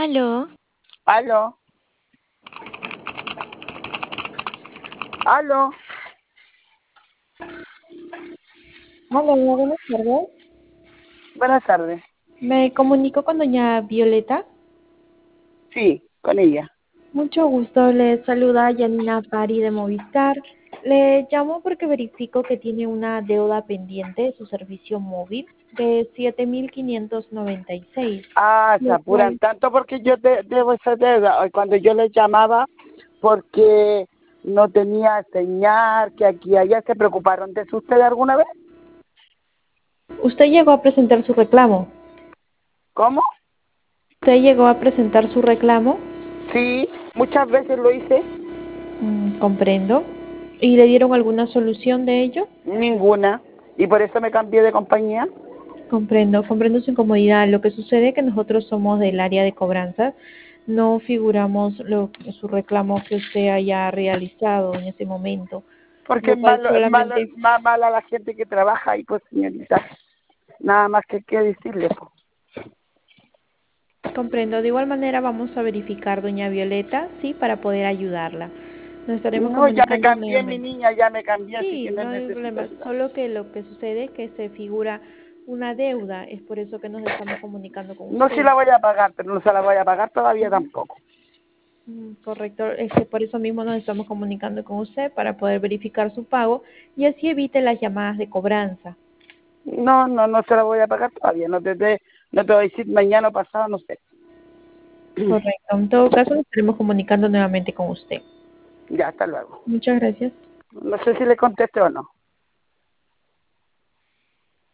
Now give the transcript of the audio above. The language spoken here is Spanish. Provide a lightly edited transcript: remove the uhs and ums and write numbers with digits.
Aló, Aló, aló. Hola, buenas tardes. Buenas tardes. Me comunico con doña Violeta. Sí, con ella. Mucho gusto, le saluda Yanina Pari de Movistar. Le llamo porque verifico que tiene una deuda pendiente de su servicio móvil de 7.596, Se lo apuran cual tanto porque yo debo esa deuda. Cuando yo les llamaba porque no tenía señal, que aquí y allá, ¿se preocuparon de eso ustedes alguna vez? usted llegó a presentar su reclamo. ¿Cómo? ¿Usted llegó a presentar su reclamo? Sí, muchas veces lo hice. Comprendo. ¿Y le dieron alguna solución de ello? Ninguna. Y por eso me cambié de compañía. Comprendo su incomodidad. Lo que sucede es que nosotros somos del área de cobranzas, no figuramos su reclamo que usted haya realizado en ese momento, Porque lo cual solamente más mala la gente que trabaja ahí, pues señorita. Nada más que decirle. comprendo. De igual manera vamos a verificar, doña Violeta, sí, para poder ayudarla. Nos estaremos No, ya me comunicando cambié, mi nuevamente. niña, ya me cambié, así Sí, que no no hay necesito problema, ayuda. solo que lo que sucede es que se figura una deuda, es por eso que nos estamos comunicando con No se usted. la voy a pagar, pero no se la voy a pagar todavía tampoco. Correcto, es que por eso mismo nos estamos comunicando con usted para poder verificar su pago y así evite las llamadas de cobranza. No se la voy a pagar todavía. No te voy a decir mañana o pasado, no sé. Correcto, en todo caso nos estaremos comunicando nuevamente con usted. Ya, hasta luego. Muchas gracias. No sé si le conteste o no.